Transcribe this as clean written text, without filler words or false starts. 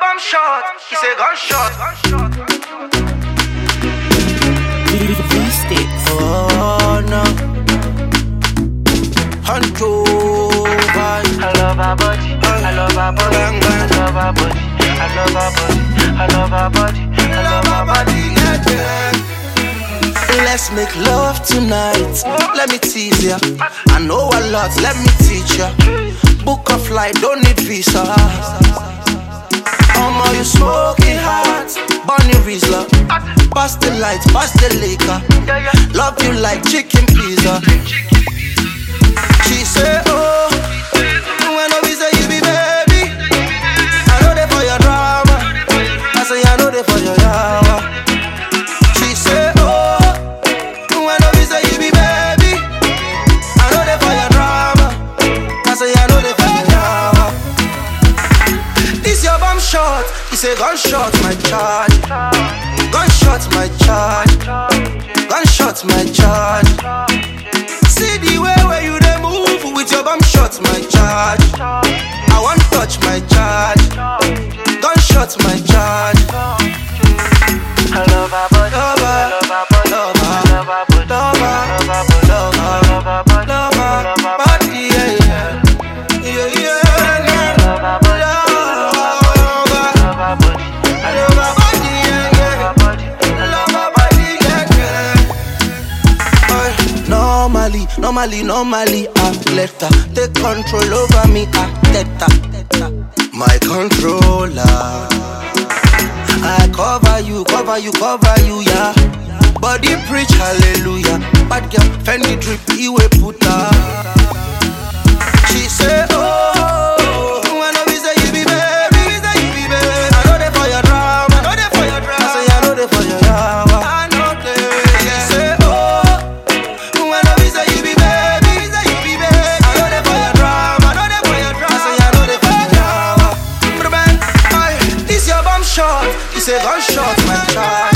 bomb shot. He say gunshot. Oh no. Huncho vibe. I love our body. I love our body. I love our body. I love our body. I love our body. I love our body. Let's make love tonight. Let me tease ya. I know a lot, let me teach ya. Book a flight, don't need visa. You smoking hot, Bonnie Riesler. Pass the lights, pass the liquor. Love you like chicken pizza. She say, oh, when I say you be baby, I know they for your drama. I say I know they for your yawa. She say, oh, when I say you be baby, I know they for your drama. I say I know they for your yawa. This your bomb shot. He say gunshot my charge. Gunshot my charge. Gunshot my charge. See the way where you dey move with your bomb shot my charge. I want touch my charge. Gunshot my charge. I love our body. I love our body. I love our body. I love our body. Love our body, yeah, yeah. Yeah, yeah. Normally, I let her take control over me, my controller. I cover you, yeah. Body preach hallelujah. Bad girl, Fendi drip, iwe puta. She say, oh, when I say you be baby, I know they for your drama, I say I know they for your yawa. She say, oh, when I say you be baby, I know they for your drama, I say I know they for your yawa. This your bomb shot, he say gunshot my child.